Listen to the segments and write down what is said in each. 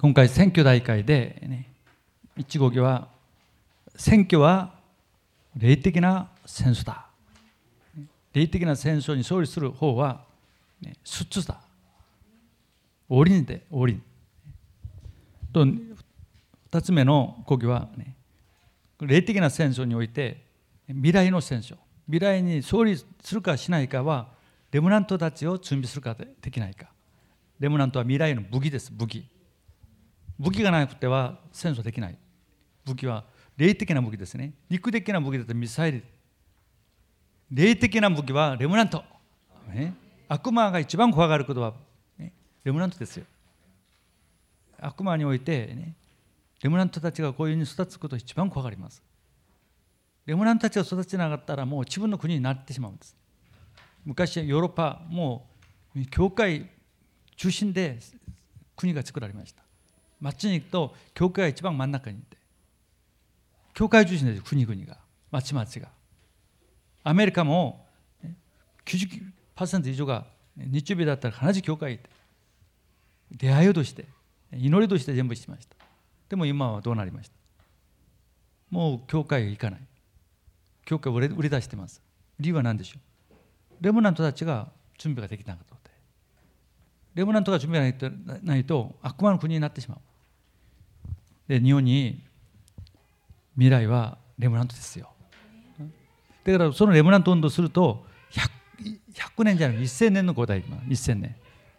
今回選挙大会で、ね、1号機は選挙は霊的な戦争だ。霊的な戦争に勝利する方は、ね、スッツだ。オリンでオリン。と2つ目の講義は、ね、霊的な戦争において未来の戦争、未来に勝利するかしないかはレムナントたちを準備するかできないか。レムナントは未来の武器です。武器がなくては戦争できない。武器は霊的な武器ですね。肉的な武器だとミサイル。霊的な武器はレムナント、ね、悪魔が一番怖がることは、ね、レムナントですよ。悪魔において、ね、レムナントたちがこういうふうに育つことを一番怖がります。レムナントたちが育ちなかったらもう自分の国になってしまうんです。昔ヨーロッパもう教会中心で国が作られました。町に行くと教会が一番真ん中にいて、教会中心です。国々が、町々が。アメリカも 90% 以上が日曜日だったら必ず教会に行って出会いとして祈りとして全部しました。でも今はどうなりました。もう教会へ行かない。教会を売り出しています。理由は何でしょう。レムナントたちが準備ができなかったので。レムナントが準備がないと悪魔の国になってしまう。で、日本に未来はレムナントですよ。だからそのレムナント運動すると 100年じゃなくて1000年の後代、1000年。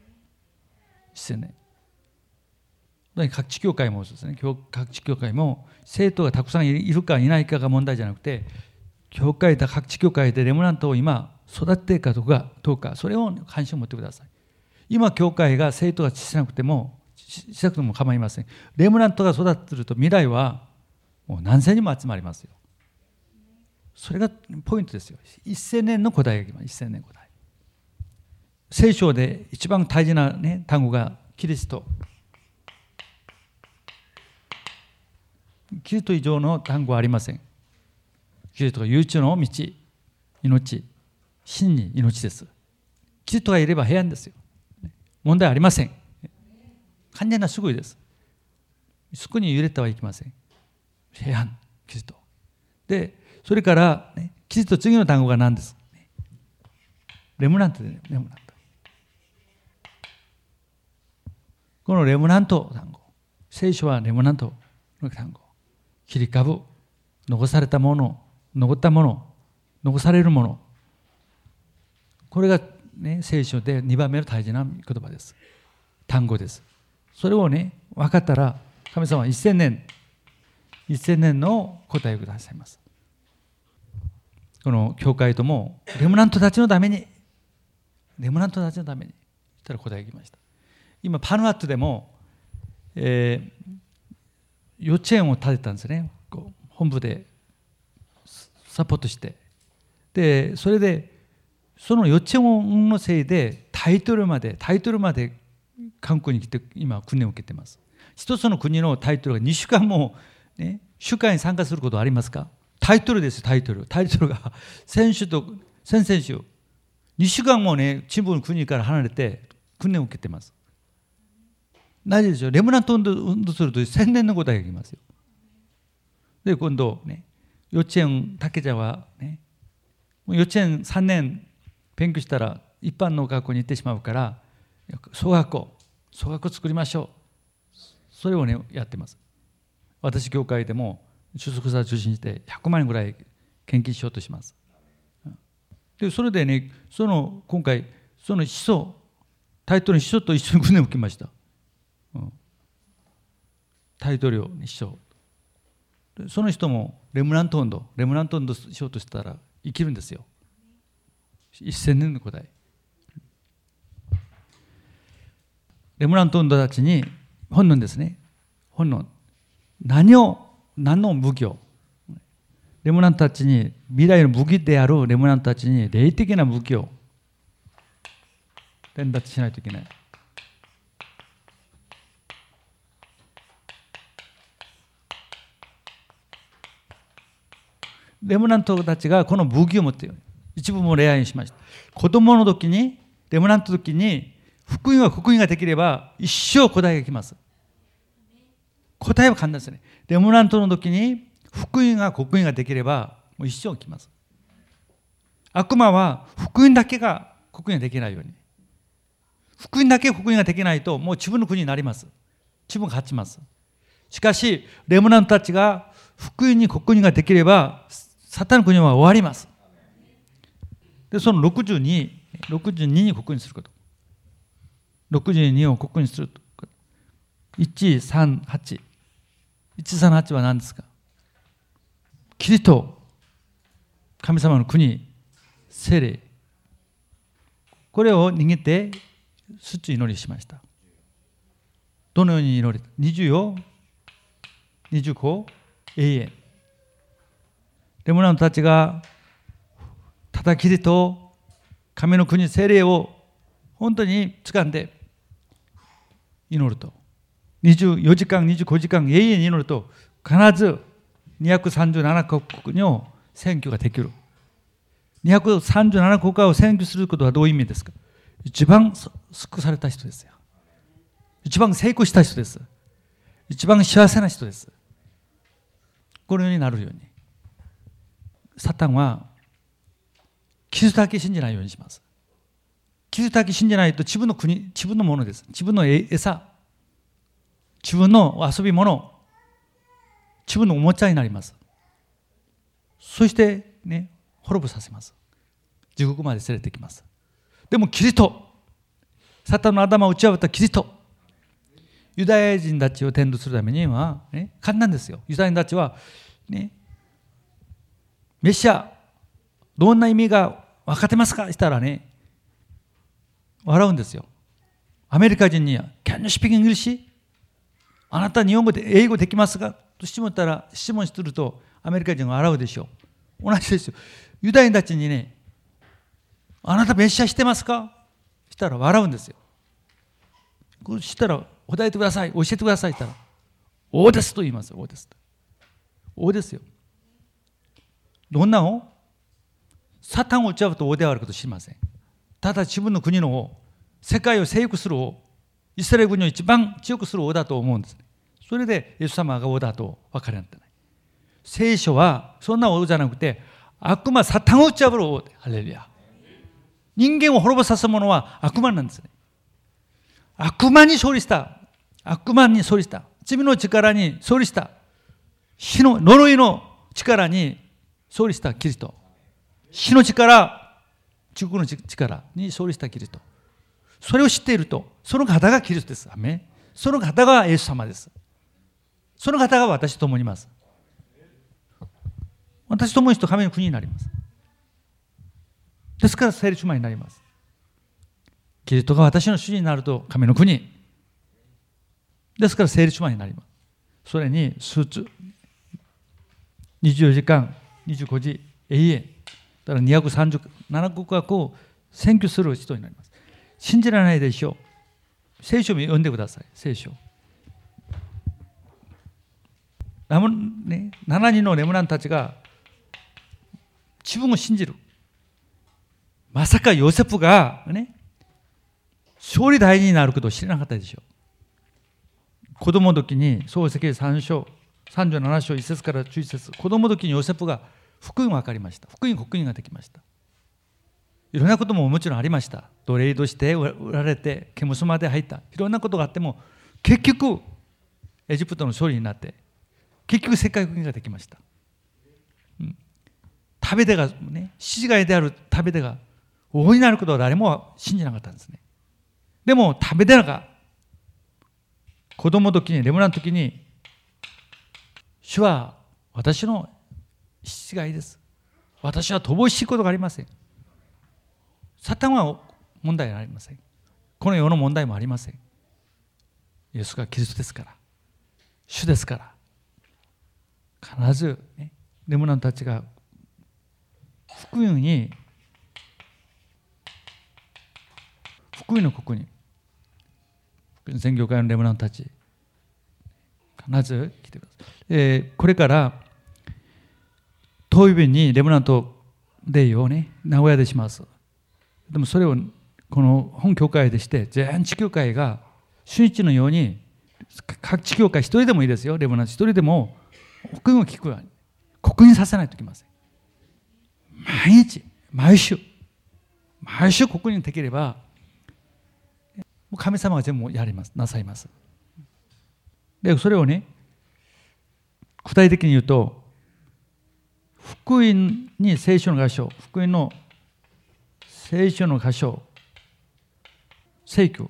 各地教会もですね、各地教会も生徒がたくさんいるかいないかが問題じゃなくて、教会と各地教会でレムナントを今育てているかどうか、それを関心を持ってください。今教会が生徒が小さくても構いません。レムナントが育っていると未来はもう何千人も集まりますよ。それがポイントですよ。1000年の古代が来ます。1000年古代。聖書で一番大事な、ね、単語がキリスト。キリスト以上の単語はありません。キリストが唯一の道、命、真に命です。キリストがいれば平安ですよ。問題ありません。完全な救いです。そこに揺れてはいけません。平安、キリスト。で、それから、ね、キリスト次の単語が何です。レムナントで、ね、レムナント。このレムナント単語。聖書はレムナントの単語。切り株、残されたもの、残ったもの、残されるもの。これが、ね、聖書で2番目の大事な言葉です。単語です。それをね、分かったら、神様は1000年の答えをくださいます。この教会ともレムナントたちのためにしたら答えが来ました。今パヌアットでも、幼稚園を建てたんですね。本部でサポートして、でそれでその幼稚園のせいでタイトルまで韓国に来て今訓練を受けています。一つの国のタイトルが2週間も、ね、集会に参加することはありますか。タイトルです。タイトルが先週と先々週2週間もね、チームの国から離れて訓練を受けています。なぜでしょう。レムナント運動すると1000年の答えが来ますよ。で今度ね、幼稚園竹ちゃんはね、幼稚園3年勉強したら一般の学校に行ってしまうから、小学校作りましょう。それをねやってます。私教会でも出席者を中心にして100万円ぐらい献金しようとします。でそれでね、今回その秘書、タイトルの秘書と一緒に訓練を受けました。タイトルを秘書。その人もレムナント運動しようとしたら生きるんですよ。1000年の答え。レムナント運動たちに本論ですね。本論。何の武器を、レムナントたちに、未来の武器であるレムナントたちに霊的な武器を伝達しないといけない。レムナントたちがこの武器を持っている。一部も恋愛しました。子供の時に、レムナントの時に、福音ができれば一生答えが来ます。 答えは簡単ですね。レムナントの時に福音が刻印ができればもう一生来ます。悪魔は福音だけが刻印ができないように、福音だけ刻印ができないともう自分の国になります。自分が勝ちます。しかしレムナントたちが福音に刻印ができればサタンの国は終わります。でその62に刻印すること、62を刻印すると、138は何ですか？キリスト、神様の国、聖霊、これを握って主祈りしました。どのように祈り？20、25、永遠。レムナントたちがただキリスト、神の国、聖霊を本当に掴んで祈ると、24時間、25時間永遠に祈ると、必ず237カ国の選挙ができる。237国家を選挙することはどういう意味ですか？一番救された人ですよ。一番成功した人です。一番幸せな人です。このようになるように、サタンはキリストだけ信じないようにします。キリストだけ信じないと自分の国、自分のものです。自分の餌、自分の遊び物、自分のおもちゃになります。そしてね、滅ぼさせます。地獄まで連れてきます。でもキリスト、サタンの頭を打ち破ったキリスト、ユダヤ人たちを天導するためには、簡単ですよ。ユダヤ人たちは、メシア、どんな意味が分かってますかしたらね、笑うんですよ。アメリカ人には、Can you speak English? あなた日本語で英語できますかと質問すると、アメリカ人が笑うでしょう。同じですよ。ユダヤ人たちにね、あなたメシアしてますかしたら笑うんですよ。そしたら、答えてください、教えてくださいって言ったら、王ですと言いますよ、王です。王ですよ。どんな王？サタンを打ち破ると王であることを知りません。ただ自分の国の王、世界を征服する王、イスラエル国を一番強くする王だと思うんです。それでイエス様が王だと分かりになってない。聖書はそんな王じゃなくて、悪魔、サタンを打ち破る王で、ハレルヤ。人間を滅ぼさせる者は悪魔なんですね。悪魔に勝利した。悪魔に勝利した。罪の力に勝利した。死の呪いの力に勝利したキリスト。死の力、地獄の力に勝利したキリスト。それを知っていると、その方がキリストです。アメン。その方がイエス様です。その方が私と共にいます。私と共にと神の国になります。ですから聖霊充満になります。キリストが私の主になると神の国ですから聖霊充満になります。それに24時間25時永遠だから237国学を選挙する人になります。信じられないでしょう。聖書を読んでください。聖書。7人のレムナントたちが自分を信じる。まさかヨセフが勝利大事になることを知らなかったでしょう。子供の時に創世記3章37章1節から11節、子供の時にヨセフが福音が分かりました。福音刻印ができました。いろんなことももちろんありました。奴隷として売られてケモスまで入った、いろんなことがあっても結局エジプトの勝利になって結局世界福音ができました。食べ手が獅子飼いである食べ手が王になることは誰も信じなかったんですね。でも食べ手が子供の時にレムナント時に、主は私の獅子飼いです。私は乏しいことがありません。サタンは問題ありません。この世の問題もありません。イエスがキリストですから、主ですから、必ず、レムナントたちが福音の国に、宣教会のレムナントたち必ず来てください。これから当日にレムナントデイを名古屋でします。でもそれをこの本教会でして、全地球会が主日のように各地教会一人でもいいですよ。レバノン一人でも福音を聞くように刻印させないといけません。毎日毎週刻印できればもう神様が全部やります、なさいます。でそれをね、具体的に言うと、福音に聖書の箇所、福音の聖書の箇所、聖句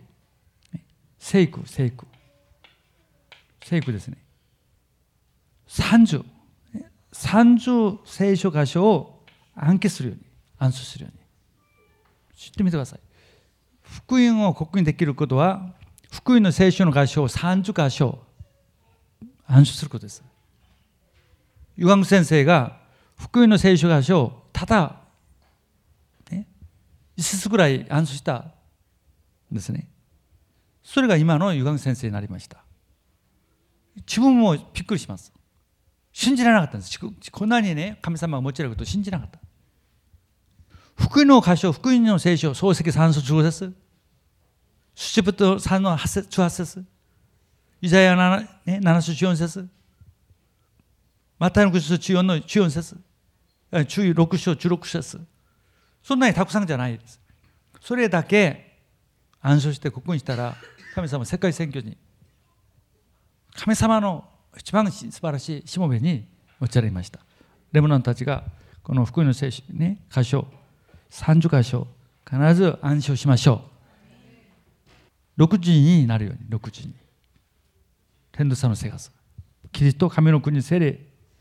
ですね。30聖書箇所を暗記するように、暗唱するように知ってみてください。福音を刻印できることは、福音の聖書の箇所を30箇所暗唱することです。ヨハン先生が福音の聖書箇所をただ5つぐらい暗唱したんですね。それが今のヨハン先生になりました。自分もびっくりします。信じられなかったんです。こんなにね、神様が持ち上げることを信じなかった。福音の箇所、福音の聖書、創世記3章15節、出エジプト3の18節、イザヤ7章14節、マタイの6章14の14節、16章16節、そんなにたくさんじゃないです。それだけ暗唱して刻印したら、神様は世界選挙に神様の一番素晴らしいしもべに持ち上げました。レバノンたちがこの福音の聖書、箇所30箇所必ず暗唱しましょう。6時になるように、6時に天道さんの生活、キリスト神の国聖霊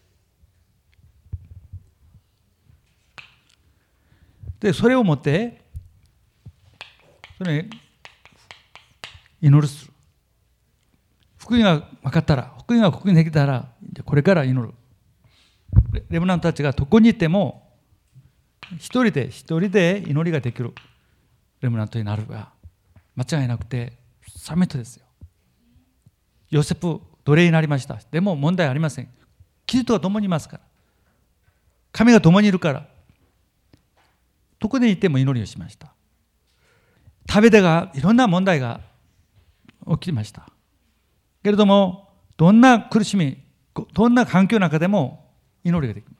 で、それを持ってそれ祈るする。福音が分かったら、福音が刻印できたら、これから祈る。レバノンたちがどこにいても一人で祈りができるレバノンになるが間違いなくてサミットですよ。ヨセフ奴隷になりました。でも問題ありません。キリストが共にいますから、神が共にいるから、どこでいても祈りをしました。食べ手がいろんな問題が起きました。けれども、どんな苦しみ、どんな環境の中でも祈りができます。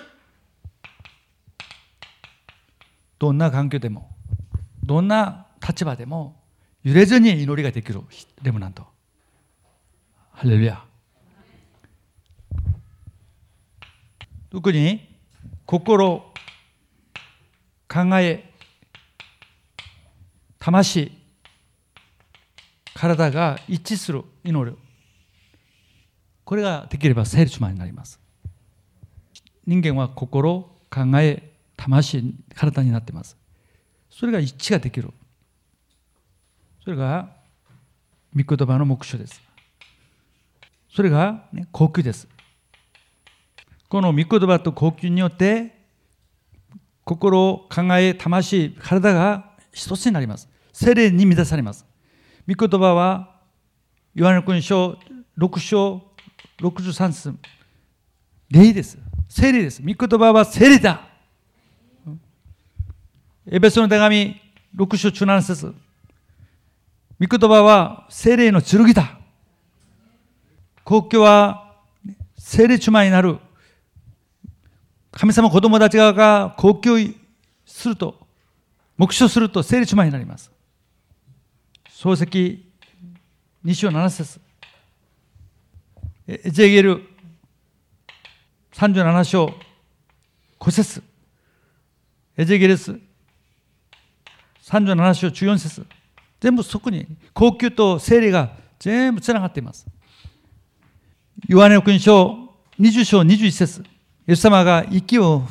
どんな環境でも、どんな立場でも揺れずに祈りができるレバノンと。ハレルヤ。特に心、考え、魂、体が一致する祈る。これができれば聖霊充満になります。人間は心、考え、魂、体になっています。それが一致ができる。それが御言葉の目標です。それが、呼吸です。この御言葉と呼吸によって心、考え、魂、体が一つになります。聖霊に満たされます。御言葉はヨハネ福音書6章63節、霊です。聖霊です。御言葉は聖霊だ。エペソの手紙6章17節、御言葉は聖霊の剣だ。国教は聖霊充満になる。神様子供たちが国教すると、目標すると聖霊充満になります。創世記2章7節、エゼキエル37章5節、エゼキエル37章14節、全部そこに呼吸と聖霊が全部つながっています。ヨハネ福音書20章21節、イエス様が息を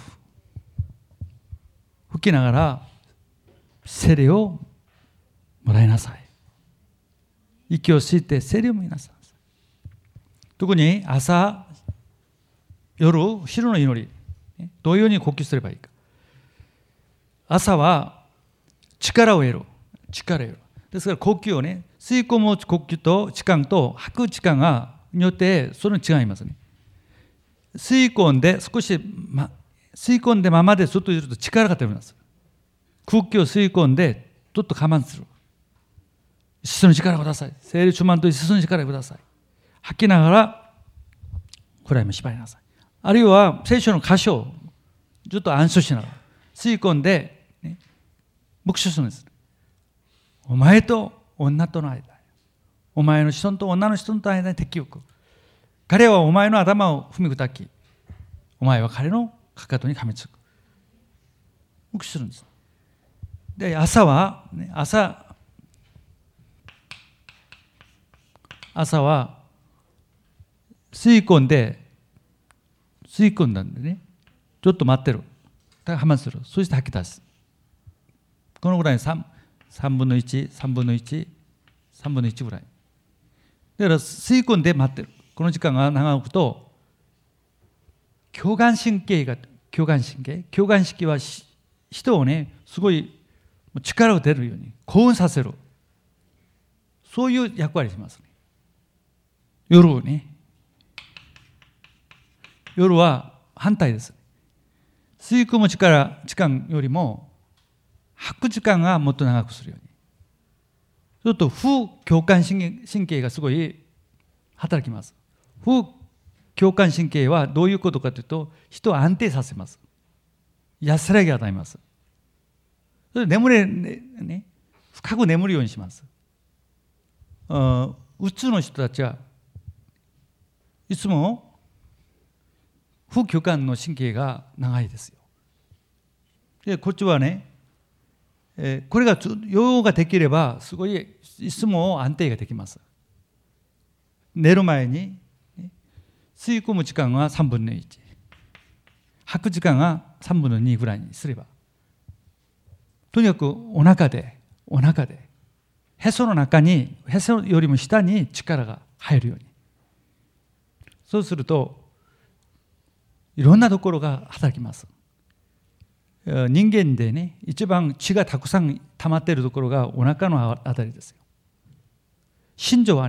吹きながら聖霊をもらいなさい。息を吸って聖霊をもらいなさい。特に朝、夜、昼の祈り、どういうふうに呼吸すればいいか。朝は力を得る。ですから呼吸を吸い込む呼吸と時間と吐く時間によってそれに違いますね。吸い込んでままでずっといると力が出ます。空気を吸い込んでちょっと我慢する。 イエスの力ください。聖霊充満とイエスの力ください。吐きながらこれは縛りなさい。あるいは聖書の箇所をずっと暗唱しながら吸い込んで、ね、黙唱するんです。お前と女との間、お前の子孫と女の子孫との間に敵を置く。彼はお前の頭を踏み砕き、お前は彼のかかとに噛みつく。黙唱するんです。で、朝は吸い込んだんでね、ちょっと待ってる。だから我慢する。そして吐き出す。このぐらい3分の1、3分の1、3分の1ぐらい。だから吸い込んで待ってる。この時間が長くと、共感神経は人をね、すごい力を出るように、興奮させる。そういう役割しますね。夜は反対です。吸い込む時間よりも吐く時間がもっと長くするように。ちょっと副交感神経がすごい働きます。副交感神経はどういうことかというと、人を安定させます。安らぎを与えます。それで深く眠るようにします。うつの人たちはいつも副交感の神経が長いですよ。で、こっちはね、これが用ができればすごいいつも安定ができます。寝る前に吸い込む時間は3分の1、吐く時間が3分の2ぐらいにすれば、とにかくお腹でへその中に、へそよりも下に力が入るように。そうするといろんなところが働きます。人間でね、一番血がたくさん溜まっているところがお腹のあたりですよ。心臓は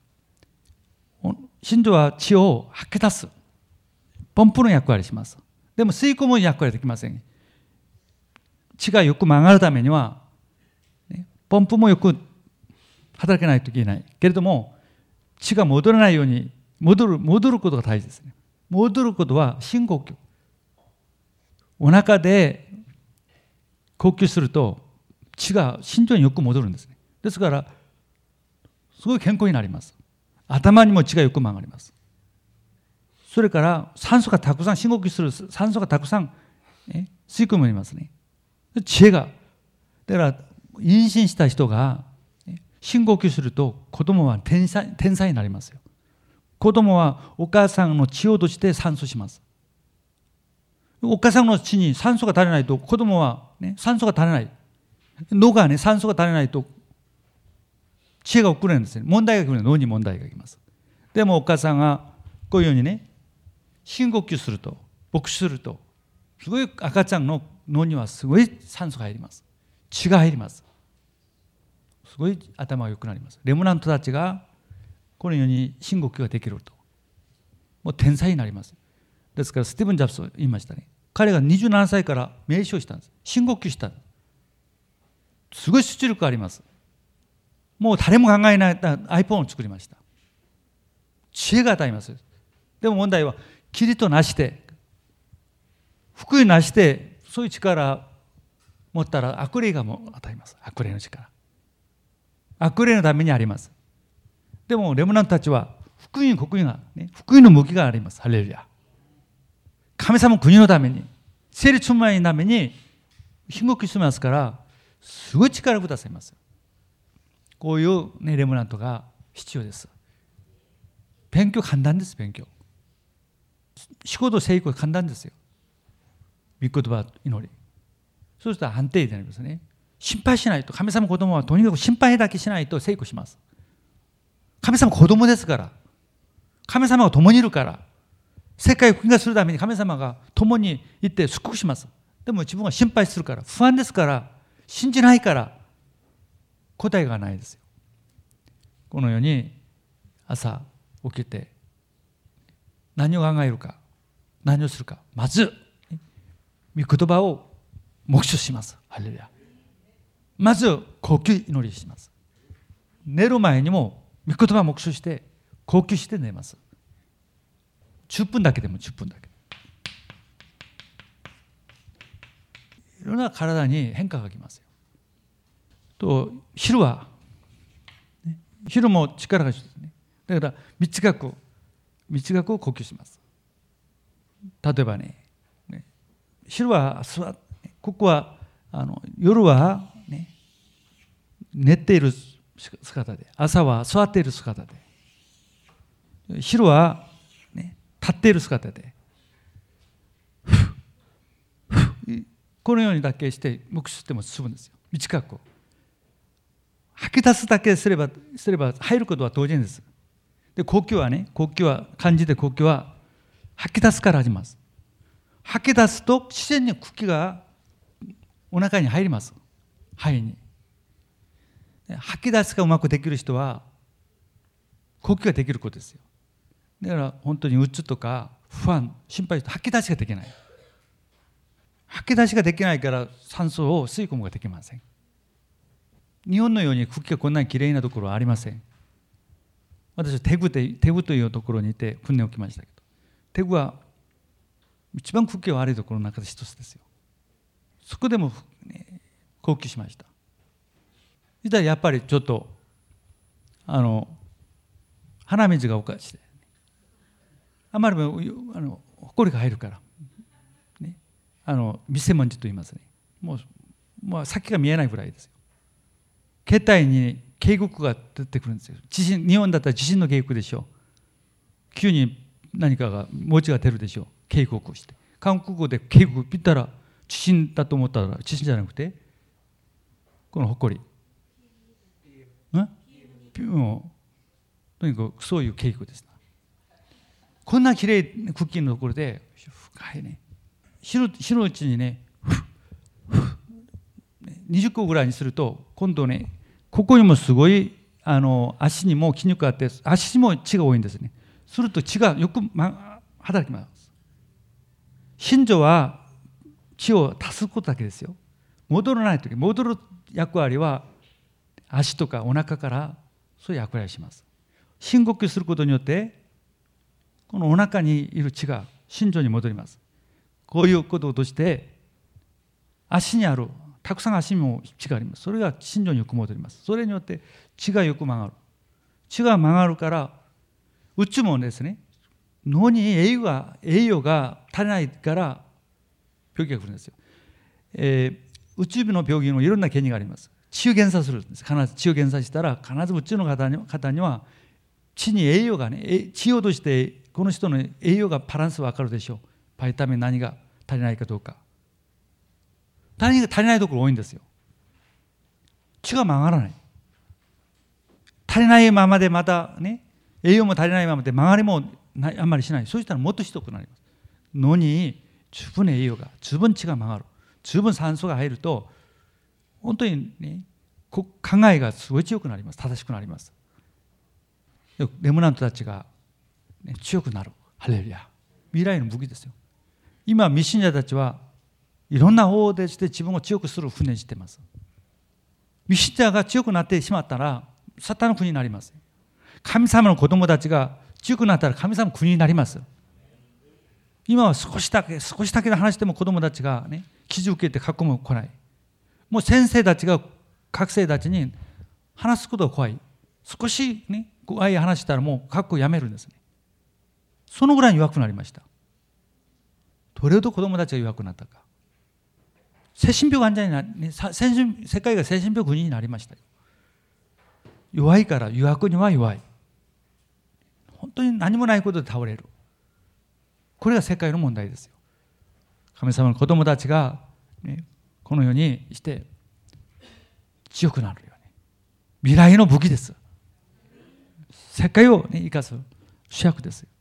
血を吐き出すポンプの役割をします。でも吸い込む役割はできません。血がよく曲がるためには、ポンプもよく働けないといけないけれども、血が戻らないように戻ることが大事ですね。戻ることは深呼吸。お腹で呼吸すると血が心臓によく戻るんですね。ですからすごい健康になります。頭にも血がよく曲がります。それから酸素がたくさん、深呼吸する酸素がたくさん、吸い込まれますね。知恵が、だから妊娠した人が深呼吸すると子供は天才になりますよ。子供はお母さんの血をとして酸素します。お母さんの血に酸素が足りないと子供は、酸素が足りない。脳が酸素が足りないと知恵が遅れるんですね。問題が来る。脳に問題が来ます。でもお母さんがこういうように深呼吸すると、牧師すると、すごい赤ちゃんの脳にはすごい酸素が入ります。血が入ります。すごい頭が良くなります。レムナントたちがこのように深呼吸ができると、もう天才になります。ですからスティーブン・ジャブス言いましたね。彼が27歳から名称したんです。深呼吸したんです。すごい出力があります。もう誰も考えない iPhone を作りました。知恵が与えます。でも問題はキリとなして、福音なして、そういう力を持ったら悪霊がも与えます。悪霊の力。悪霊のためにあります。でもレムナントたちは福音の向きがあります。ハレルヤ。神様の国のために、聖霊充満のために深呼吸しますから、すごい力をくださいます。こういう、レムナントが必要です。勉強簡単です。勉強。仕事成功簡単ですよ。御言葉祈り。そうしたら安定になりますね。心配しないと、神様の子供はとにかく心配だけしないと成功します。神様子供ですから。神様が共にいるから。世界を福音化するために神様が共にいて祝福します。でも自分は心配するから、不安ですから、信じないから答えがないですよ。このように朝起きて何を考えるか、何をするか、まず御言葉を黙唱します。ハレルヤ。まず呼吸祈りします。 寝る前にも御言葉を黙想して呼吸して寝ます。10分だけでも10分だけ。いろんな体に変化がきますよ。と昼は、ね、昼も力が必要ですね。だから短く呼吸します。例えばね、昼はここは夜は、ね、寝ている姿で、朝は座っている姿で、昼は、ね、立っている姿で、このようにだけして黙想しても進むんですよ。短く吐き出すだけすれば入ることは当然です。で呼吸は漢字で呼吸は吐き出すから始まります。吐き出すと自然に空気がお腹に入ります。肺に。吐き出すがうまくできる人は呼吸ができることですよ。だから本当にうつとか不安、心配して吐き出しができない。吐き出しができないから酸素を吸い込むができません。日本のように空気がこんなにきれいなところはありません。私はテグというところにいて訓練を受けましたけど、テグは一番空気が悪いところの中で一つですよ。そこでも、ね、呼吸しました。そしたらやっぱりちょっと鼻水がおかしい。あまりほこりが入るから、ね、ミセモンジと言いますね。もう先が見えないぐらいですよ。携帯に警告が出てくるんですよ。日本だったら地震の警告でしょう。急に何かが文字が出るでしょう。警告をして。韓国語で警告見たら地震だと思ったら地震じゃなくてこのほこり。とにかくそういう警告です。こんなきれいなクッキーのところで深いね。昼のうちにね20個ぐらいにすると今度ねここにもすごい足にも筋肉があって足にも血が多いんですね。すると血がよく働きます。心臓は血を足すことだけですよ。戻らないとき戻る役割は足とかお腹からそういう役割をします。深呼吸することによってこのお腹にいる血が心臓に戻ります。こういうこととして足にあるたくさん足にも血があります。それが心臓によく戻ります。それによって血がよく曲がる。血が曲がるからうつもですね、脳に栄養が足りないから病気が来るんですよ。うつ病の病気のいろんな原因があります。血を減鎖するんです。必ず血を減鎖したら必ずうつの方には血に栄養がね、血をとしてこの人の栄養がバランス分かるでしょう。バイタミン何が足りないかどうか。足りないところ多いんですよ。血が曲がらない。足りないままでまたね、栄養も足りないままで曲がりもあんまりしない。そうしたらもっとひどくなります。脳に十分栄養が、十分血が曲がる、十分酸素が入ると本当にね、考えがすごい強くなります。正しくなります。レムナントたちが、ね、強くなる。ハレルヤ。未来の武器ですよ。今未信者たちはいろんな方法でして自分を強くする訓練しています。未信者が強くなってしまったらサタンの国になります。神様の子供たちが強くなったら神様の国になります。今は少しだけで話しても子供たちがね、記事を受けて学校も来ない。もう先生たちが学生たちに話すことが怖い。少しね、怖い話したらもう学校を辞めるんですね。そのぐらい弱くなりました。どれほど子供たちが弱くなったか。精神病患者になり、世界が精神病国になりましたよ。弱いから誘惑には弱い。本当に何もないことで倒れる。これが世界の問題ですよ。神様の子供たちが、ね、このようにして強くなるように。未来の武器です。世界を、ね、生かす主役ですよ。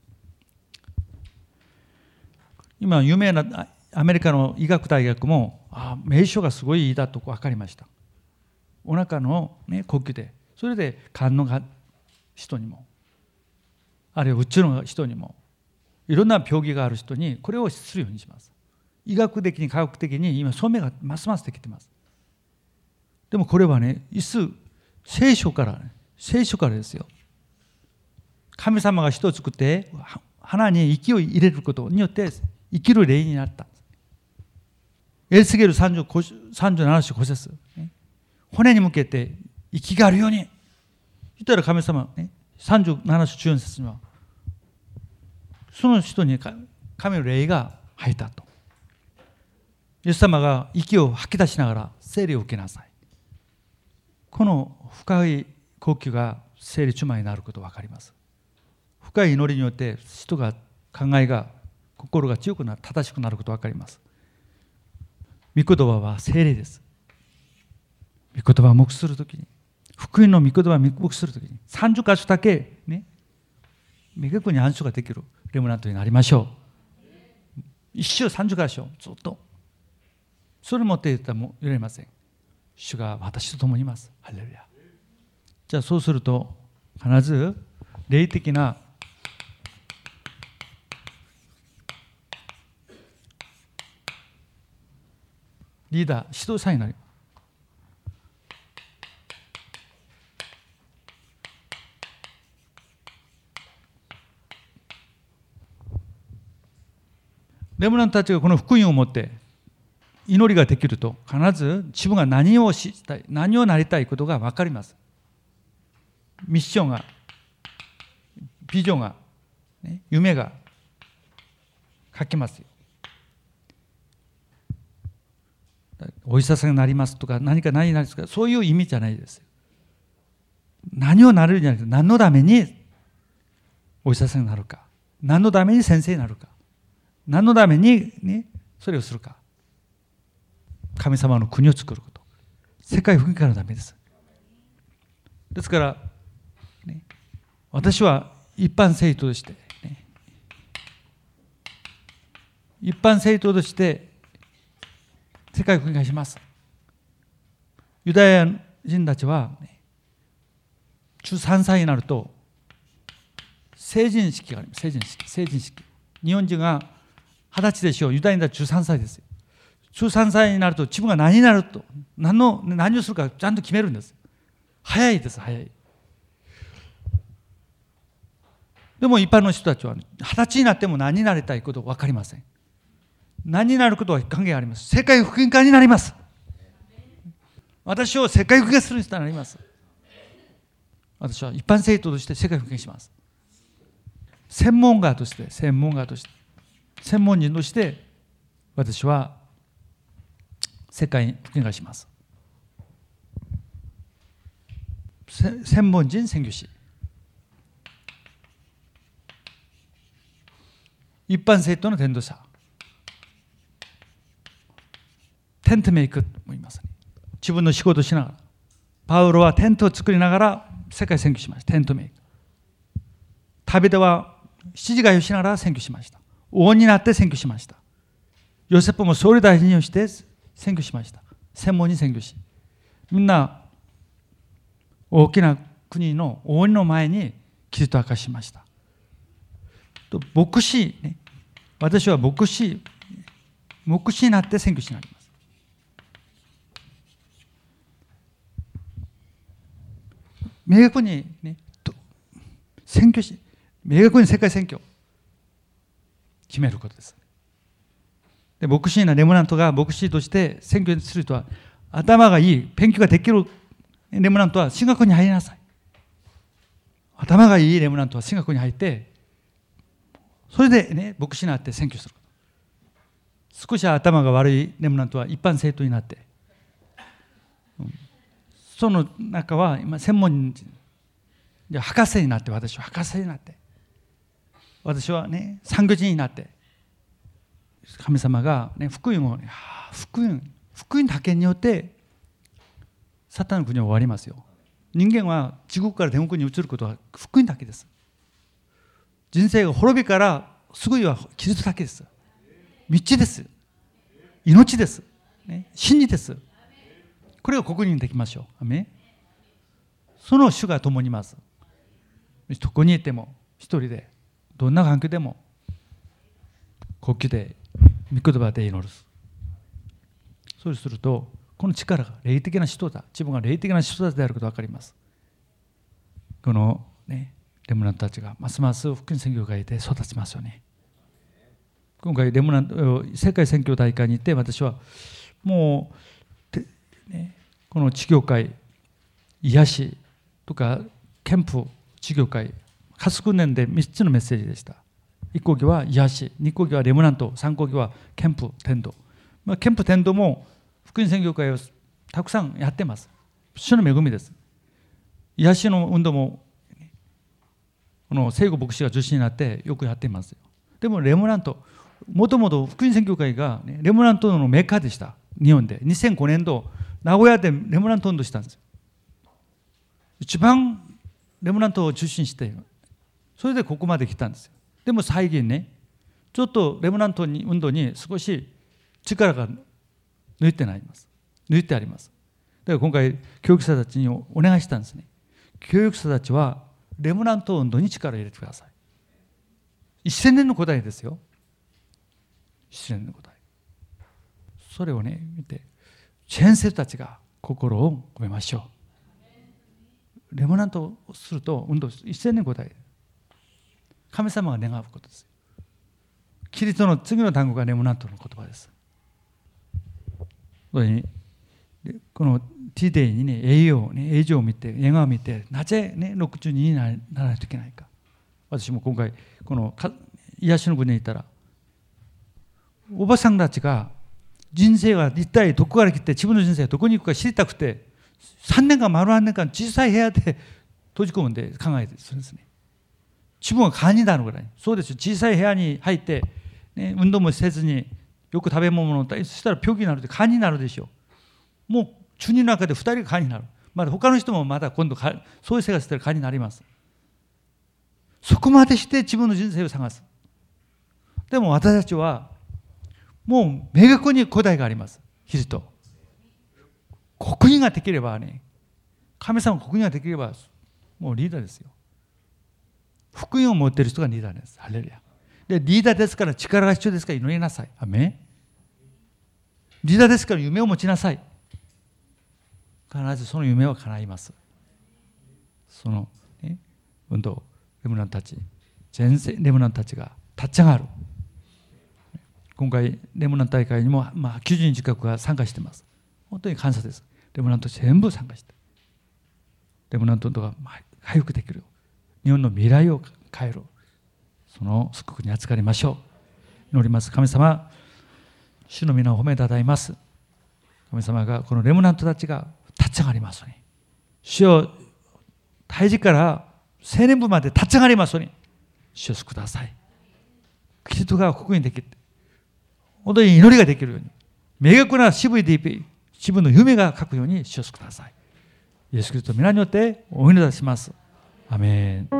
今有名なアメリカの医学大学も名称がすごいいいだと分かりました。お腹の、ね、呼吸で、それで肝の人にも、あるいはうつの人にも、いろんな病気がある人にこれをするようにします。医学的に科学的に今証明がますますできています。でもこれはね、いつ聖書からですよ。神様が人を作って花に息を入れることによって生きる霊になった。エルスゲル37章5節、骨に向けて息があるように言ったら、神様、37章14節にはその人に神の霊が入ったと。イエス様が息を吐き出しながら聖霊を受けなさい。この深い呼吸が聖霊中になることが分かります。深い祈りによって人が考えが心が強くなる、正しくなることが分かります。御言葉は聖霊です。御言葉を黙するときに、福音の御言葉を黙するときに30箇所だけ明確に暗唱ができるレムナントになりましょう。一週30箇所ずっとそれ持っていったらもう揺れません。主が私と共にいます。ハレルヤ。じゃあそうすると必ず霊的なリーダー、指導者になります。レムナントたちがこの福音を持って祈りができると、必ず自分が何をしたい、何をなりたいことが分かります。ミッションが、ビジョンが、夢が書きますよ。お医者さんになりますとか、何か何になりますか、そういう意味じゃないです。何をなるんじゃなくて、何のためにお医者さんになるか、何のために先生になるか、何のために、それをするか。神様の国を作ること、世界福音化のためです。ですから、私は一般生徒として、一般生徒として世界福音化します。ユダヤ人たちは13歳になると成人式があります。成人式。日本人が20歳でしょう。ユダヤ人たち13歳ですよ。13歳になると自分が何になると、何をするかちゃんと決めるんです。早いです、早い。でも一般の人たちは20歳になっても何になりたいこと分かりません。何になることは関係あります。世界福音家になります。私を世界福音化する人になります。私は一般生徒として世界福音化します。専門家として、専門人として私は世界福音化します。専門人宣教師、一般生徒の伝道者、テントメイクとも言います、自分の仕事をしながら、パウロはテントを作りながら世界宣教しました。テントメイク。旅では七時をしながら宣教しました。王になって宣教しました。ヨセフも総理大臣をして宣教しました。専門に宣教し、みんな大きな国の王の前にキリストを明かしました。と牧師、私は牧師になって宣教師になります。明確に宣教師、明確に世界宣教決めることです。で、牧師なレムナントが牧師として宣教する人は、頭がいい、勉強ができるレムナントは進学に入りなさい。頭がいいレムナントは進学に入って、それで牧師になって宣教する。少し頭が悪いレムナントは一般生徒になって、その中は今専門人、博士になって、私は博士になって、私は産業人になって、神様が福音を、福音だけによってサタンの国は終わりますよ。人間は地獄から天国に移ることは福音だけです。人生が滅びから救いはキリストだけです。道です。命です。真理です。これを国民できましょう。アメン。その主が共にいます。どこにいても、一人で、どんな環境でも、呼吸で、御言葉で祈る。そうすると、 この力が霊的な人だ、自分が霊的な人だであることが分かります。このね、レムナントたちがますます福音宣教会で育ちますよね。今回レムナント世界宣教大会に行って、私はもう、この地教会、癒しとかキャンプ、地教会、活訓練で3つのメッセージでした。1講義は癒し、2講義はレムナント、3講義はキャンプ、伝道。キャンプ、伝道も福音宣教会をたくさんやってます。主の恵みです。癒しの運動もこの聖子牧師が中心になってよくやっていますよ。でもレムナント、もともと福音宣教会が、レムナントのメッカでした。日本で2005年度名古屋でレムナント運動したんですよ。一番レムナントを中心して、それでここまで来たんですよ。でも最近ね、ちょっとレムナント運動に少し力が抜いてあります。だから今回教育者たちにお願いしたんですね。教育者たちはレムナント運動に力を入れてください。1000年の古代ですよ。1000年の古代。それをね、見て、先生たちが心を込めましょう。レムナントをすると運動1000年古代。神様が願うことです。キリストの次の単語がレムナントの言葉です。この T-Day にね、映像を見て、映画を見て、なぜね、62にならないといけないか。私も今回、この癒しの国にいたら、おばさんたちが人生が一体どこから来て、自分の人生がどこに行くか知りたくて、3年間、丸3年間、小さい部屋で閉じ込むんで考えてするんですね。自分が蚊になるぐらい。そうですよ。小さい部屋に入って、ね、運動もせずに、よく食べ物を食べ、そしたら病気になるって蚊になるでしょう。もう中二の中で2人が蚊になる。まだ他の人もまだ今度そういう生活してる蚊になります。そこまでして自分の人生を探す。でも私たちはもう明確に答えがあります。キリスト。刻印ができればね、神様の刻印ができればもうリーダーですよ。福音を持っている人がリーダーです。ハレルヤ。で、リーダーですから力が必要ですから祈りなさい。アメン。リーダーですから夢を持ちなさい。必ずその夢は叶います。その、ね、運動、レムナントたち、全然レムナントたちが立ち上がる。今回、レムナント大会にも、90人近くが参加しています。本当に感謝です。レムナント全部参加して。レムナントが回復できる。日本の未来を変える。その祝福に預かりましょう。祈ります。神様、主の皆を褒めたたえます。神様がこのレムナントたちが立ち上がりますように。主よ、胎児から青年部まで立ち上がりますように。主を救ってください。キリストが刻印できる。本当に祈りができるように。明確な渋い DP、自分の夢が書くように主を救ってください。イエスキリストの皆によってお祈りいたします。アメン。